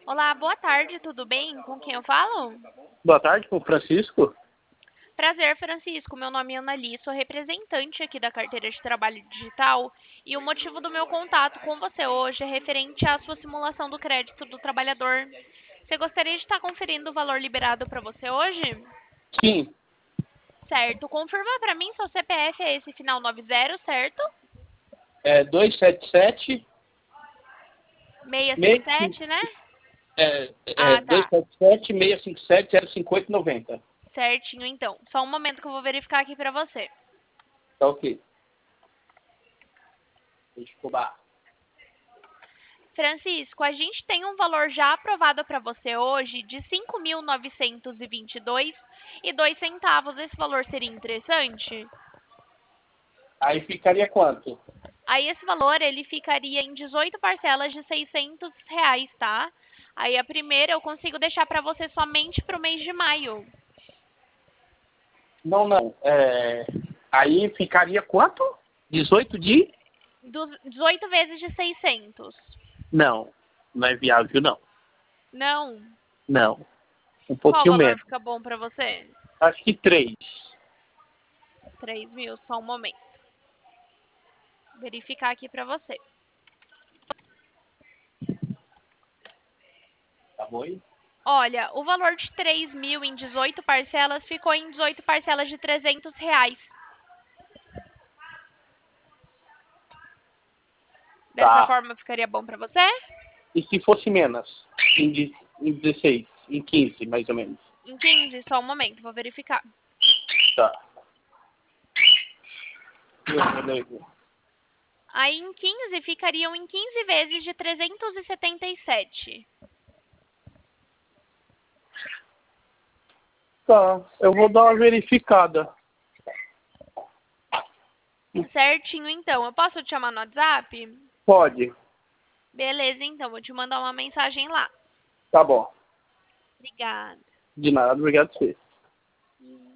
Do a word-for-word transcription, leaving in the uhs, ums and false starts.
Olá, boa tarde, tudo bem? Com quem eu falo? Boa tarde, com o Francisco. Prazer, Francisco. Meu nome é Annali, sou representante aqui da carteira de trabalho digital e o motivo do meu contato com você hoje é referente à sua simulação do crédito do trabalhador. Você gostaria de estar conferindo o valor liberado para você hoje? Sim, Certo. Confirma para mim seu C P F é esse final noventa, certo? é dois sete sete, seis cinco, seiscentos e cinquenta e sete, né? é, é Ah, dois tá. sete sete, seis cinco sete, zero cinco oito nove zero. Certinho, então. Só um momento que eu vou verificar aqui para você. Tá ok. Desculpa. Francisco, a gente tem um valor já aprovado para você hoje de cinco mil novecentos e vinte e dois e dois centavos. Esse valor seria interessante? Aí ficaria quanto? Aí esse valor ele ficaria em dezoito parcelas de seiscentos reais, tá? Aí a primeira eu consigo deixar para você somente para o mês de maio. Não, não. É, aí ficaria quanto? Dezoito de? Dos dezoito vezes de seiscentos. Não, não é viável, não. Não. Não, um Qual pouquinho valor menos. fica bom para você? Acho que três. Três mil, só um momento. Verificar aqui para você. Tá bom aí? Olha, o valor de três mil em dezoito parcelas ficou em dezoito parcelas de trezentos reais. Dessa Tá. forma ficaria bom para você? E se fosse menos? Em, de- em dezesseis, em quinze, mais ou menos. Em quinze, só um momento, vou verificar. Tá. Beleza. Aí em quinze ficariam em quinze vezes de trezentos e setenta e sete. Tá, eu vou dar uma verificada. Certinho, então. Eu posso te chamar no WhatsApp? Pode. Beleza, então. Vou te mandar uma mensagem lá. Tá bom. Obrigada. De nada, obrigado a você. Hum.